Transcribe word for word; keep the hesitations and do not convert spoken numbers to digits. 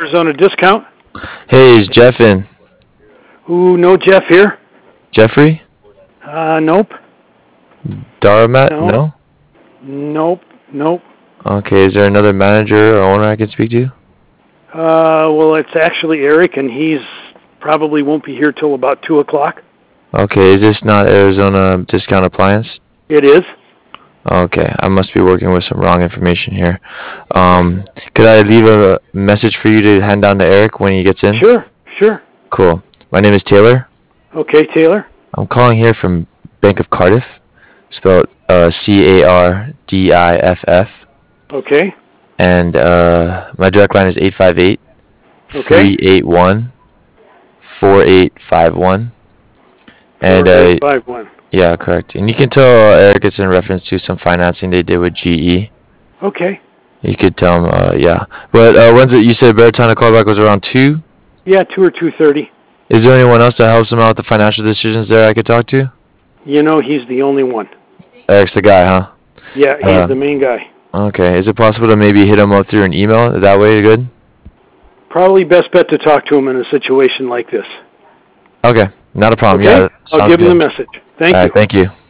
Arizona Discount. Hey, is Jeff in? Ooh, no Jeff here. Jeffrey? Uh, nope. Daramat? No. No? Nope. Nope. Okay, is there another manager or owner I can speak to? Uh, well, it's actually Eric, and he's probably won't be here till about two o'clock. Okay, is this not Arizona Discount Appliance? It is. Okay, I must be working with some wrong information here. Um, could I leave a message for you to hand down to Eric when he gets in? Sure. Sure. Cool. My name is Taylor. Okay, Taylor. I'm calling here from Bank of Cardiff, spelled uh, C A R D I F F. Okay. And uh, my direct line is eight five eight, three eight one, four eight five one. And four eight uh, five one. yeah, correct. And you can tell uh, Eric it's in reference to some financing they did with G E. Okay. You could tell him, uh, yeah. But uh, when's it? You said a better time to call back was around two. Yeah, two or two thirty. Is there anyone else that helps him out with the financial decisions there I could talk to? You know, he's the only one. Eric's the guy, huh? Yeah, he's Uh, the main guy. Okay. Is it possible to maybe hit him up through an email? That way, good. Probably best bet to talk to him in a situation like this. Okay, not a problem. Okay? Yeah, I'll sounds give him good. the message. Thank All you. right, thank you.